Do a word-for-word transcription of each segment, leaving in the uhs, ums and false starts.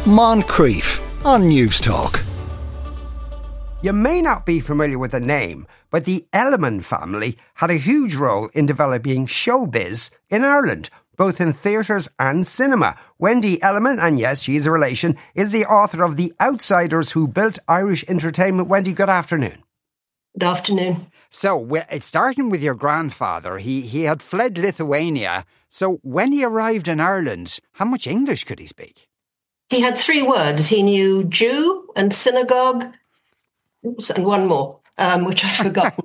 Moncrief on News Talk. You may not be familiar with the name, but the Elliman family had a huge role in developing showbiz in Ireland, both in theatres and cinema. Wendy Elliman, and yes, she's a relation, is the author of The Outsiders Who Built Irish Entertainment. Wendy, good afternoon. Good afternoon. So, it's starting with your grandfather. He, he had fled Lithuania. So, when he arrived in Ireland, how much English could he speak? He had three words. He knew Jew and synagogue and one more, um, which I forgot.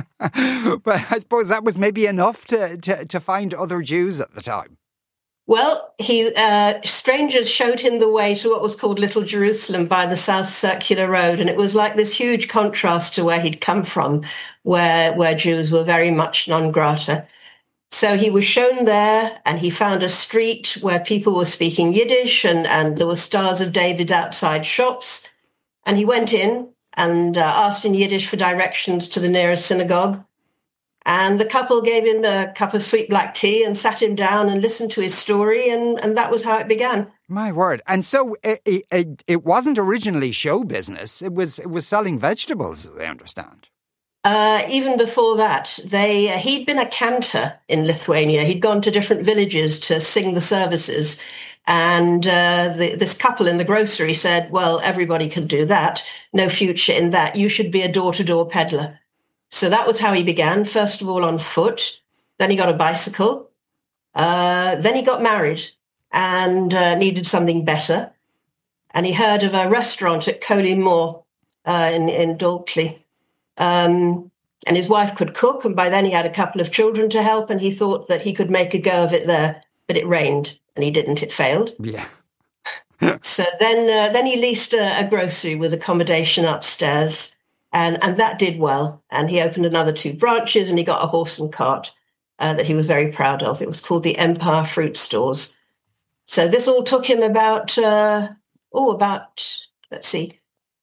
But I suppose that was maybe enough to, to, to find other Jews at the time. Well, he uh, strangers showed him the way to what was called Little Jerusalem by the South Circular Road, and it was like this huge contrast to where he'd come from, where where Jews were very much non grata. So he was shown there, and he found a street where people were speaking Yiddish, and, and there were Stars of David outside shops. And he went in and uh, asked in Yiddish for directions to the nearest synagogue. And the couple gave him a cup of sweet black tea and sat him down and listened to his story, and, and that was how it began. My word. And so it, it, it wasn't originally show business. It was, it was selling vegetables, as I understand. Uh, even before that, they uh, he'd been a cantor in Lithuania. He'd gone to different villages to sing the services. And uh, the, this couple in the grocery said, well, everybody can do that. No future in that. You should be a door-to-door peddler. So that was how he began, first of all on foot. Then he got a bicycle. Uh, then he got married and uh, needed something better. And he heard of a restaurant at Coley Moor uh, in, in Dalkey. Um, and his wife could cook, and by then he had a couple of children to help, and he thought that he could make a go of it there, but it rained, and he didn't. It failed. Yeah. So then uh, then he leased a, a grocery with accommodation upstairs, and, and that did well. And he opened another two branches, and he got a horse and cart uh, that he was very proud of. It was called the Empire Fruit Stores. So this all took him about, uh, oh, about, let's see,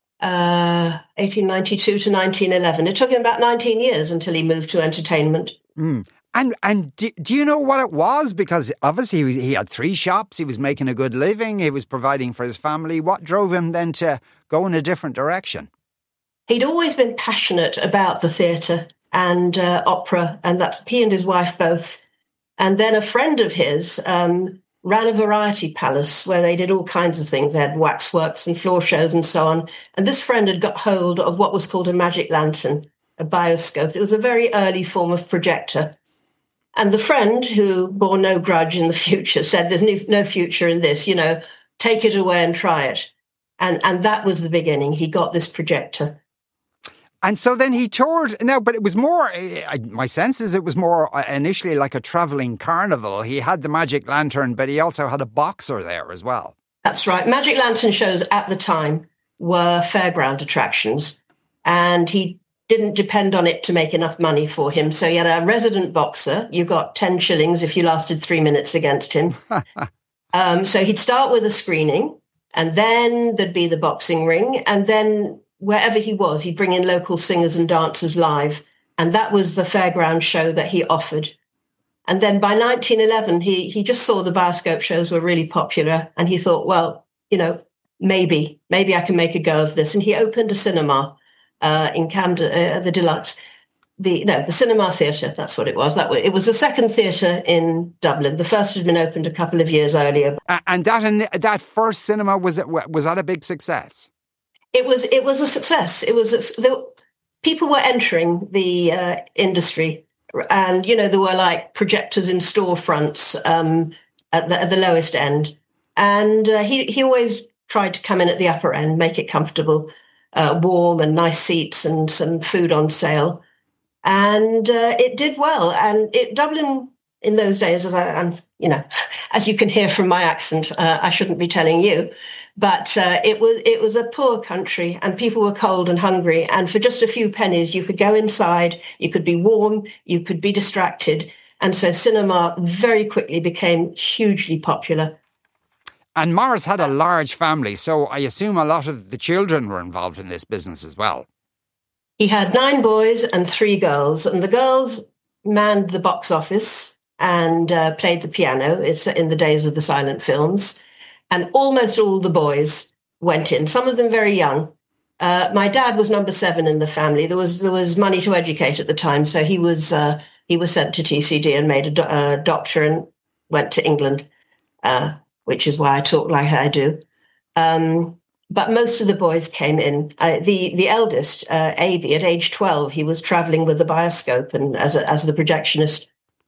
Uh, eighteen ninety-two to nineteen eleven. It took him about nineteen years until he moved to entertainment. Mm. And and do, do you know what it was? Because obviously he, was, he had three shops, he was making a good living, he was providing for his family. What drove him then to go in a different direction? He'd always been passionate about the theatre and uh, opera, and that's he and his wife both. And then a friend of his um, ran a variety palace where they did all kinds of things. They had waxworks and floor shows and so on. And this friend had got hold of what was called a magic lantern, a bioscope. It was a very early form of projector. And the friend, who bore no grudge in the future, said, there's no, no future in this, you know, take it away and try it. And, and that was the beginning. He got this projector. And so then he toured. Now, but it was more, my sense is it was more initially like a travelling carnival. He had the magic lantern, but he also had a boxer there as well. That's right. Magic lantern shows at the time were fairground attractions, and he didn't depend on it to make enough money for him. So he had a resident boxer. You got ten shillings if you lasted three minutes against him. um, so he'd start with a screening, and then there'd be the boxing ring, and then wherever he was, he'd bring in local singers and dancers live. And that was the fairground show that he offered. And then by nineteen eleven, he he just saw the bioscope shows were really popular. And he thought, well, you know, maybe, maybe I can make a go of this. And he opened a cinema uh, in Camden, uh, the Deluxe. The no, the Cinema Theatre, that's what it was. That was, it was the second theatre in Dublin. The first had been opened a couple of years earlier. Uh, and that that first cinema, was it, was that a big success? It was it was a success. It was a, there, people were entering the uh, industry, and you know there were like projectors in storefronts um, at, the, at the lowest end, and uh, he he always tried to come in at the upper end, make it comfortable, uh, warm and nice seats and some food on sale, and uh, it did well. And it Dublin in those days, as I, I'm you know, as you can hear from my accent, uh, I shouldn't be telling you. But uh, it was it was a poor country, and people were cold and hungry. And for just a few pennies, you could go inside, you could be warm, you could be distracted. And so cinema very quickly became hugely popular. And Morris had a large family, so I assume a lot of the children were involved in this business as well. He had nine boys and three girls, and the girls manned the box office and uh, played the piano. It's in the days of the silent films. and almost all the boys went in, some of them very young. Uh, my dad was number seven in the family. There was there was money to educate at the time, so he was uh, he was sent to T C D and made a do- uh, doctor and went to England, uh, which is why I talk like I do. Um, but most of the boys came in. Uh, the the eldest, uh, Avi, at age twelve, he was travelling with the bioscope and as a, as the projectionist.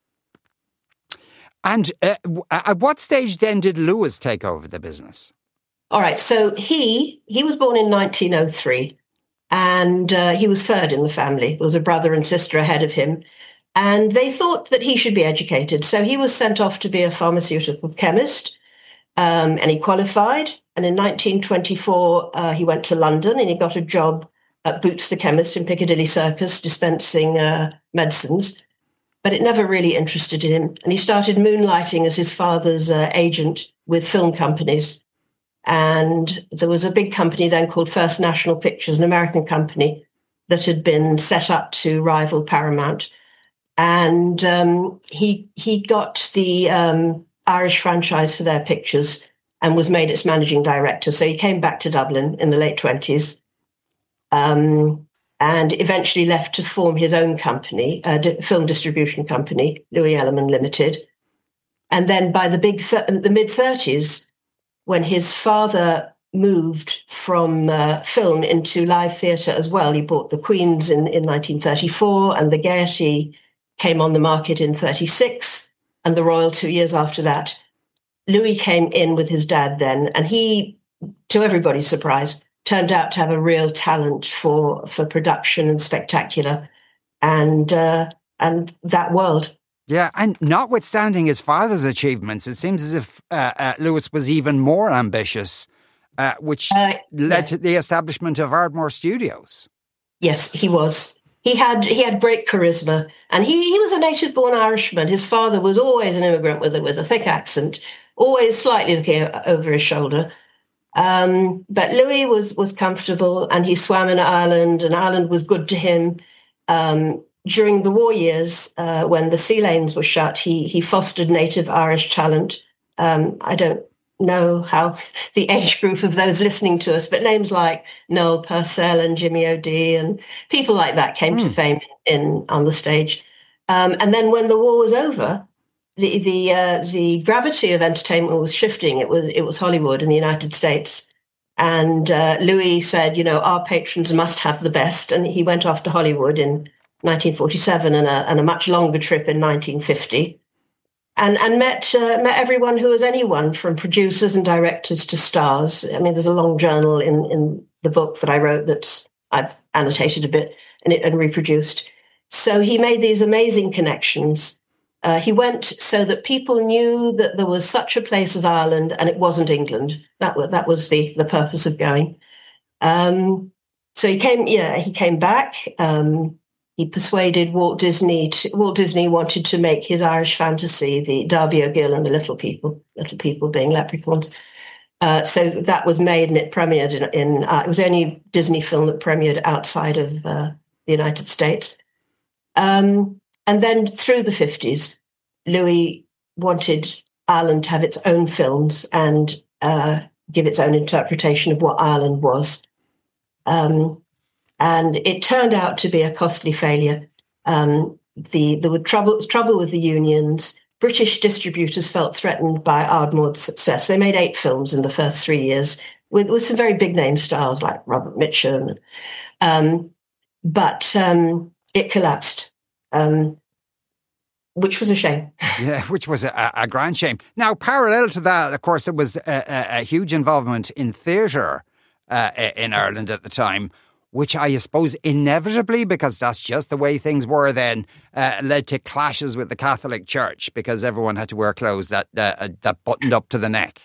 And uh, at what stage then did Lewis take over the business? All right, so he he was born in nineteen oh three, and uh, he was third in the family. There was a brother and sister ahead of him, and they thought that he should be educated. So he was sent off to be a pharmaceutical chemist, um, and he qualified. And in nineteen twenty-four, uh, he went to London and he got a job at Boots the Chemist in Piccadilly Circus, dispensing uh, medicines. But it never really interested him, and he started moonlighting as his father's uh, agent with film companies. And there was a big company then called First National Pictures, an American company that had been set up to rival Paramount. And um, he he got the um, Irish franchise for their pictures and was made its managing director. So he came back to Dublin in the late twenties um, and eventually left to form his own company, a di- film distribution company, Louis Elliman Limited. And then by the big th- the mid-thirties, when his father moved from uh, film into live theatre as well, he bought the Queen's in, in nineteen thirty-four, and the Gaiety came on the market in thirty-six, and the Royal two years after that. Louis came in with his dad then, and he, to everybody's surprise, turned out to have a real talent for, for production and spectacular and uh, and that world. Yeah, and notwithstanding his father's achievements, it seems as if uh, uh, Lewis was even more ambitious, uh, which uh, led yeah. to the establishment of Ardmore Studios. Yes, he was. He had he had great charisma, and he, he was a native-born Irishman. His father was always an immigrant with a, with a thick accent, always slightly looking over his shoulder. Um, but Louis was was comfortable, and he swam in Ireland, and Ireland was good to him. Um, During the war years, uh, when the sea lanes were shut, he he fostered native Irish talent. Um, I don't know how the age group of those listening to us, but names like Noel Purcell and Jimmy O'Dea and people like that came mm. to fame in on the stage. Um, and then when the war was over, the the uh, the gravity of entertainment was shifting. It was it was Hollywood in the United States. And uh, Louis said, you know, our patrons must have the best. And he went off to Hollywood in nineteen forty-seven and a, and a much longer trip in nineteen fifty, and and met uh, met everyone who was anyone from producers and directors to stars. I mean, there's a long journal in, in the book that I wrote that I've annotated a bit and, it, and reproduced. So he made these amazing connections. Uh, he went so that people knew that there was such a place as Ireland and it wasn't England. That was, that was the, the purpose of going. Um, so he came, yeah, he came back. Um, He persuaded Walt Disney. To, Walt Disney wanted to make his Irish fantasy, the Darby O'Gill and the Little People, Little People being leprechauns. Uh, so that was made and it premiered in, in uh, it was the only Disney film that premiered outside of uh, the United States. Um, and then through the fifties, Louis wanted Ireland to have its own films and uh, give its own interpretation of what Ireland was. Um, And it turned out to be a costly failure. Um, the there were trouble trouble with the unions. British distributors felt threatened by Ardmore's success. They made eight films in the first three years with, with some very big name stars like Robert Mitchum. Um, but um, it collapsed, um, which was a shame. Yeah, which was a, a grand shame. Now, parallel to that, of course, there was a, a, a huge involvement in theatre uh, in Ireland at the time, which I suppose inevitably, because that's just the way things were then, uh, led to clashes with the Catholic Church because everyone had to wear clothes that uh, that buttoned up to the neck.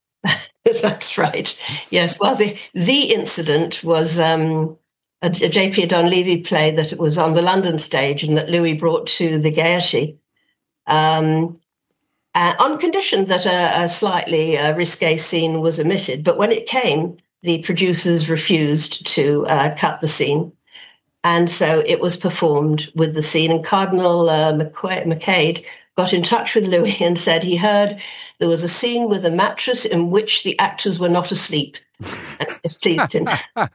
That's right. Yes. Well, the the incident was um, a, a J P Donlevy play that was on the London stage and that Louis brought to the Gaiety, um, uh, on condition that a, a slightly uh, risque scene was omitted. But when it came, the producers refused to uh, cut the scene. And so it was performed with the scene. And Cardinal uh, McQuaid, McCaid got in touch with Louis and said he heard there was a scene with a mattress in which the actors were not asleep. And it displeased him.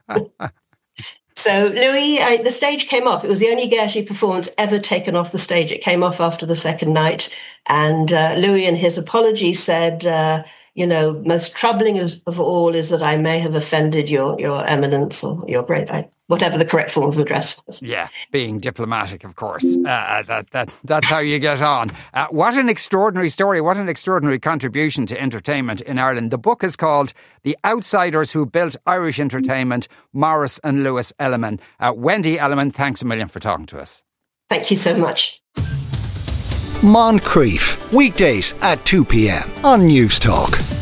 So Louis, I, the stage came off. It was the only Gaiety performance ever taken off the stage. It came off after the second night. And uh, Louis, in his apology, said, uh, you know, most troubling of, of all is that I may have offended your your eminence or your great, I, whatever the correct form of address was. Yeah, being diplomatic, of course. Uh, that that That's how you get on. Uh, what an extraordinary story. What an extraordinary contribution to entertainment in Ireland. The book is called The Outsiders Who Built Irish Entertainment, Maurice and Louis Elliman. Uh, Wendy Elliman, thanks a million for talking to us. Thank you so much. Moncrief, weekdays at two p.m. on News Talk.